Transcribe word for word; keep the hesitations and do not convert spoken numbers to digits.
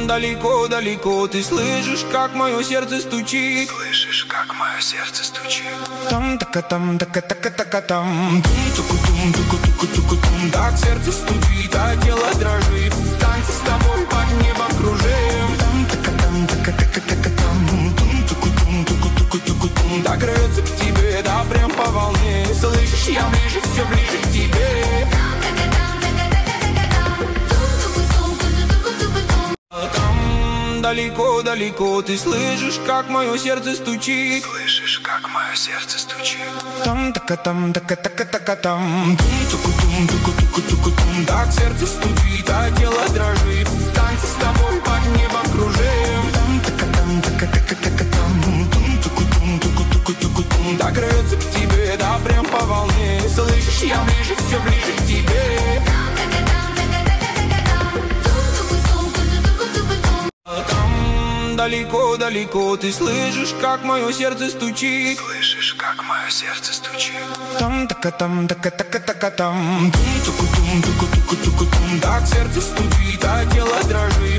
далеко-далеко. Ты слышишь, как мое сердце стучит? Слышишь, как мое сердце стучит? Там така там така така така там. Тум-туку-тум, туку-туку-туку-тум. Так сердце стучит, а тело дрожит. В танце с тобой под небом кружим. Там така там така така така там. Тум-туку-тум, туку-туку-туку-тум. Так рвется к тебе, да прям по волне. Слышишь, я ближе, все ближе к тебе. Далеко-далеко, ты слышишь, как мое сердце стучит? Слышишь, как мое сердце стучит? Там така там така така така там. Тум-туку-тум, туку-туку-туку-тум. Так сердце стучит, а тело дрожит. В танце с тобой под небом кружим. Там така там така така така там. Тум-туку-тум, туку-туку-туку-тум. Так рвется к тебе, да прям по волне. Слышишь, я ближе, все ближе к тебе. Далеко-далеко, ты слышишь, как мое сердце стучит? Слышишь, как мое сердце стучит? Там така там така така така там. Тум-туку-тум, туку-туку-туку-тум. Так сердце стучит, а тело дрожит.